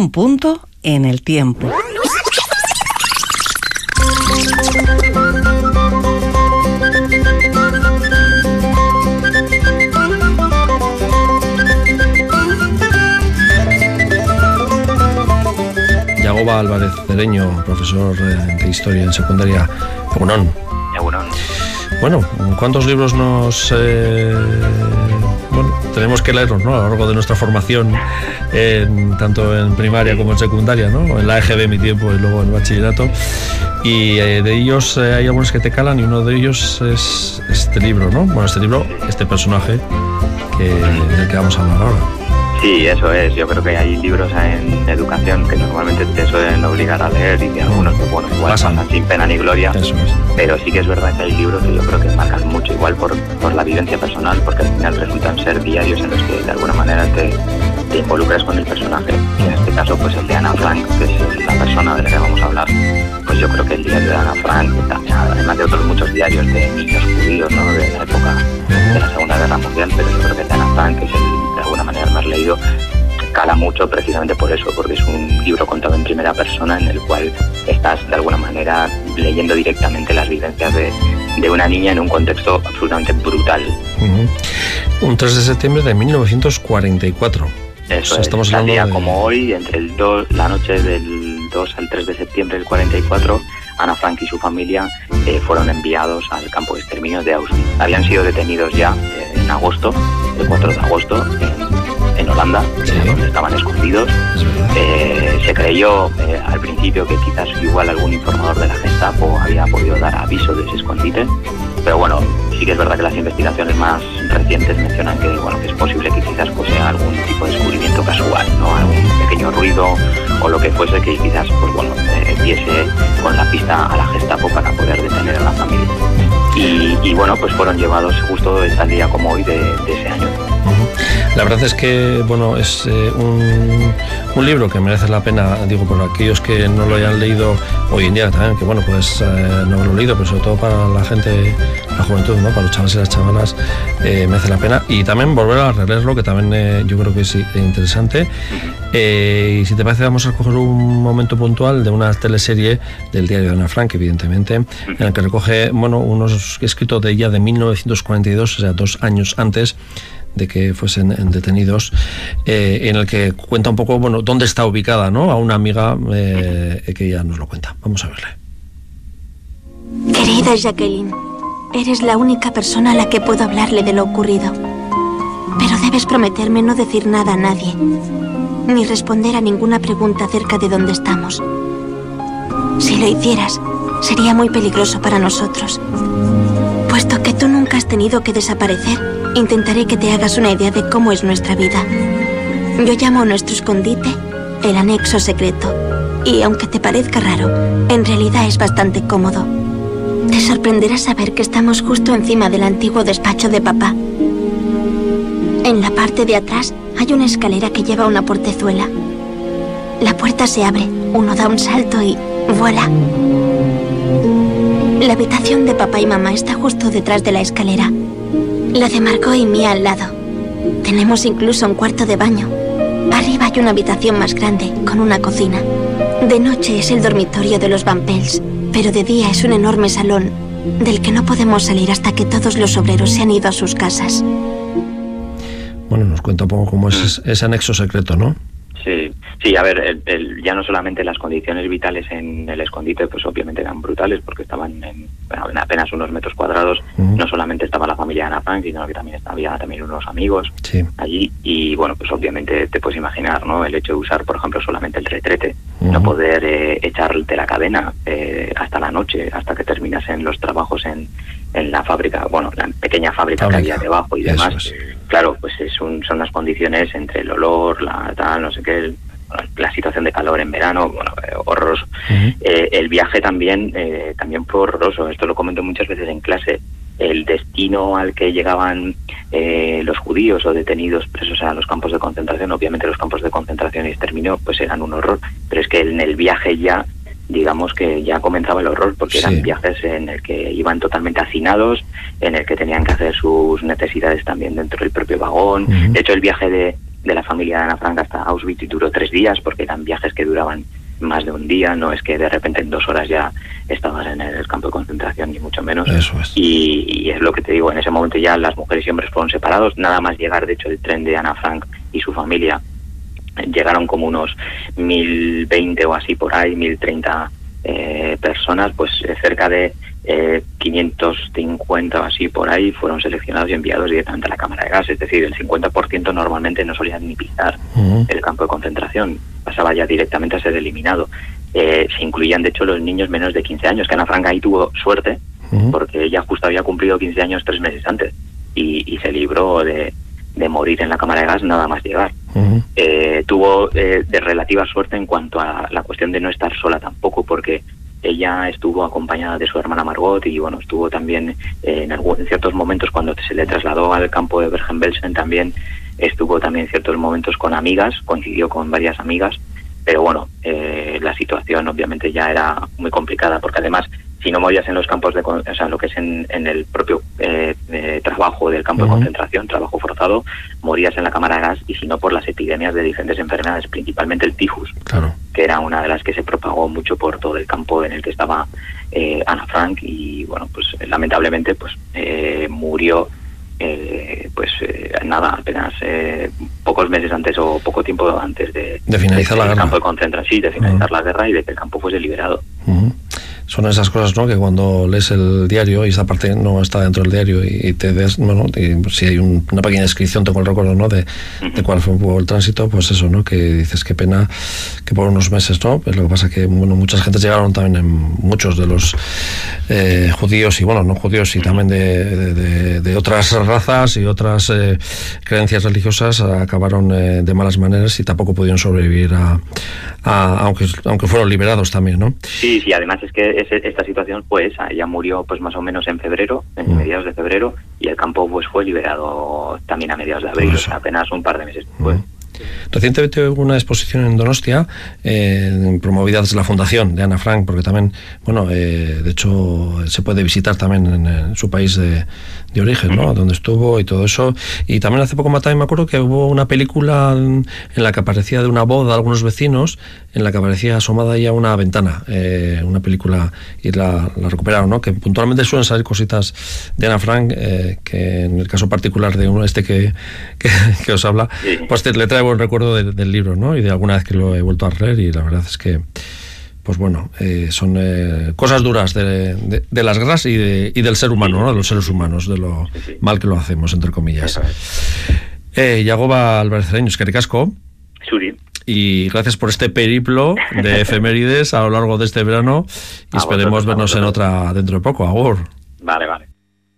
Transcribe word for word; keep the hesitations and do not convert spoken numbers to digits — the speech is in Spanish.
Un punto en el tiempo. Yagoba Álvarez Cedeño, profesor de Historia en secundaria. Egunon. Egunon. Bueno, ¿cuántos libros nos eh, bueno, tenemos que leernos, ¿no? A lo largo de nuestra formación, en, tanto en primaria como en secundaria, ¿no? En la E G B mi tiempo y luego en el bachillerato. Y eh, de ellos eh, hay algunos que te calan y uno de ellos es este libro, ¿no? Bueno, este libro, este personaje que, del que vamos a hablar ahora. Sí, eso es. Yo creo que hay libros en educación que normalmente te suelen obligar a leer y que algunos, pues, bueno, igual pasan sin pena ni gloria. Eso es. Pero sí que es verdad que hay libros que yo creo que marcan mucho, igual por, por la vivencia personal, porque al final resultan ser diarios en los que de alguna manera te, te involucras con el personaje. Y en este caso, pues el de Ana Frank, que es la persona de la que vamos a hablar, pues yo creo que el diario de Ana Frank, además de otros muchos diarios de niños judíos, ¿no?, de la época de la Segunda Guerra Mundial, pero yo creo que el de Ana Frank, que es el, de alguna manera el más leído, cala mucho precisamente por eso, porque es un libro contado en primera persona en el cual estás de alguna manera leyendo directamente las vivencias de, de una niña en un contexto absolutamente brutal. Uh-huh. Un tres de septiembre de mil novecientos cuarenta y cuatro. Eso, o sea, es, estamos tal hablando día de... como hoy, entre el dos, la noche del dos al tres de septiembre del cuarenta y cuatro, Ana Frank y su familia eh, fueron enviados al campo de exterminio de Auschwitz. Habían sido detenidos ya eh, en agosto, el cuatro de agosto, en, en Holanda, sí, donde estaban escondidos. Eh, se creyó eh, al principio que quizás igual algún informador de la Gestapo había podido dar aviso de ese escondite, pero bueno, sí que es verdad que las investigaciones más recientes mencionan que, bueno, que es posible que quizás fuese algún tipo de descubrimiento casual, ¿no? Algún pequeño ruido o lo que fuese que quizás, pues bueno, eh, diese con la pista a la Gestapo para poder detener a la familia. Y, y bueno, pues fueron llevados justo tal día como hoy de, de ese año. La verdad es que, bueno, es eh, un, un libro que merece la pena, digo, por aquellos que no lo hayan leído hoy en día también, que bueno, pues eh, no lo he leído, pero sobre todo para la gente, la juventud, ¿no?, para los chavales y las chavalas, eh, merece la pena. Y también volver a releerlo, que también eh, yo creo que es interesante. Eh, y si te parece, vamos a coger un momento puntual de una teleserie del diario de Ana Frank, evidentemente, en el que recoge, bueno, unos escritos de ella de mil novecientos cuarenta y dos, o sea, dos años antes de que fuesen detenidos, eh, en el que cuenta un poco, bueno, dónde está ubicada, ¿no?, a una amiga eh, que ella nos lo cuenta. Vamos a verle. Querida Jacqueline, eres la única persona a la que puedo hablarle de lo ocurrido. Pero debes prometerme no decir nada a nadie, ni responder a ninguna pregunta acerca de dónde estamos. Si lo hicieras, sería muy peligroso para nosotros. Puesto que tú nunca has tenido que desaparecer, intentaré que te hagas una idea de cómo es nuestra vida. Yo llamo a nuestro escondite el anexo secreto. Y aunque te parezca raro, en realidad es bastante cómodo. Te sorprenderá saber que estamos justo encima del antiguo despacho de papá. En la parte de atrás hay una escalera que lleva a una portezuela. La puerta se abre, uno da un salto y ¡voilà! La habitación de papá y mamá está justo detrás de la escalera. La de Margot y mía al lado. Tenemos incluso un cuarto de baño. Arriba hay una habitación más grande, con una cocina. De noche es el dormitorio de los Van Pels, pero de día es un enorme salón, del que no podemos salir hasta que todos los obreros se han ido a sus casas. Bueno, nos cuenta un poco cómo es ese anexo secreto, ¿no? Sí, sí, a ver, el, el, ya no solamente las condiciones vitales en el escondite, pues obviamente eran brutales, porque estaban en, bueno, en apenas unos metros cuadrados. Uh-huh. No solamente estaba la familia de Ana Frank, sino que también había también unos amigos, sí, allí. Y bueno, pues obviamente te puedes imaginar, ¿no?, el hecho de usar, por ejemplo, solamente el retrete, uh-huh, no poder eh, echarte la cadena eh, hasta la noche, hasta que terminasen los trabajos en, en la fábrica, bueno, la pequeña fábrica, fábrica. que había debajo y demás. Es. Claro, pues es un, son las condiciones entre el olor, la tal, no sé qué, el, la situación de calor en verano, bueno, eh, horroroso. Uh-huh. Eh, el viaje también, eh, también fue horroroso. Esto lo comento muchas veces en clase. El destino al que llegaban eh, los judíos o detenidos presos a los campos de concentración, obviamente los campos de concentración y exterminio, pues eran un horror. Pero es que en el viaje ya, digamos que ya comenzaba el horror, porque sí, eran viajes en el que iban totalmente hacinados, en el que tenían que hacer sus necesidades también dentro del propio vagón. Uh-huh. De hecho, el viaje de de la familia de Ana Frank hasta Auschwitz y duró tres días porque eran viajes que duraban más de un día, no es que de repente en dos horas ya estabas en el campo de concentración, ni mucho menos. Eso es. Y, y es lo que te digo, en ese momento ya las mujeres y hombres fueron separados, nada más llegar, de hecho, el tren de Ana Frank y su familia, llegaron como unos mil veinte o así por ahí, mil treinta eh, personas, pues eh, cerca de eh, quinientos cincuenta o así por ahí fueron seleccionados y enviados directamente a la cámara de gas, es decir, el cincuenta por ciento normalmente no solían ni pisar uh-huh. el campo de concentración, pasaba ya directamente a ser eliminado. Eh, se incluían de hecho los niños menos de quince años, que Ana Frank ahí tuvo suerte, uh-huh. porque ella justo había cumplido quince años tres meses antes y, y se libró de, de morir en la cámara de gas nada más llegar. Uh-huh. Eh, tuvo eh, de relativa suerte en cuanto a la cuestión de no estar sola tampoco, porque ella estuvo acompañada de su hermana Margot y bueno, estuvo también eh, en, algún, en ciertos momentos cuando se le trasladó al campo de Bergen-Belsen, también estuvo también en ciertos momentos con amigas, coincidió con varias amigas, pero bueno, eh, la situación obviamente ya era muy complicada, porque además si no morías en los campos de, o sea, lo que es en, en el propio eh, eh, trabajo del campo uh-huh. de concentración, trabajo forzado, morías en la cámara de gas, y si no por las epidemias de diferentes enfermedades, principalmente el tifus, claro. que era una de las que se propagó mucho por todo el campo en el que estaba eh, Ana Frank, y bueno, pues lamentablemente pues eh, murió eh, pues eh, nada, apenas eh, pocos meses antes o poco tiempo antes de, de finalizar de, la de guerra. campo de concentración, sí, de finalizar uh-huh. la guerra y de que el campo fuese liberado. Uh-huh. Son esas cosas, ¿no?, que cuando lees el diario, y esa parte no está dentro del diario, y, y te des, bueno, y si hay un, una pequeña descripción, tengo el recuerdo, ¿no?, de, uh-huh. de cuál fue un poco el tránsito, pues eso, ¿no?, que dices qué pena que por unos meses, ¿no?, pues lo que pasa que, bueno, muchas gentes llegaron también, en muchos de los eh, judíos, y bueno, no judíos, y también de, de, de, de otras razas y otras eh, creencias religiosas, acabaron eh, de malas maneras y tampoco pudieron sobrevivir a, a aunque, aunque fueron liberados también, ¿no? Sí, sí, además es que ese, esta situación fue esa, ella murió pues más o menos en febrero, en uh-huh. mediados de febrero, y el campo pues fue liberado también a mediados de abril, o sea, apenas un par de meses después. Uh-huh. Recientemente hubo una exposición en Donostia, eh, promovida desde la Fundación de Ana Frank, porque también, bueno, eh, de hecho se puede visitar también en, en su país de, de origen, ¿no?, donde estuvo y todo eso. Y también hace poco también me acuerdo que hubo una película en, en la que aparecía de una boda de algunos vecinos, en la que aparecía asomada ya una ventana, eh, una película, y la, la recuperaron, ¿no?, que puntualmente suelen salir cositas de Ana Frank, eh, que en el caso particular de uno este que, que, que os habla, pues te, le trae buen recuerdo de, del libro, ¿no?, y de alguna vez que lo he vuelto a leer, y la verdad es que pues bueno, eh, son eh, cosas duras de, de, de las guerras y, de, y del ser humano, ¿no?, de los seres humanos, de lo sí, sí. mal que lo hacemos, entre comillas. Eh, Yagoba Albarecereños, que ricasco. Suri. Y gracias por este periplo de efemérides a lo largo de este verano, y esperemos vernos en otra dentro de poco. Agur. Vale, vale.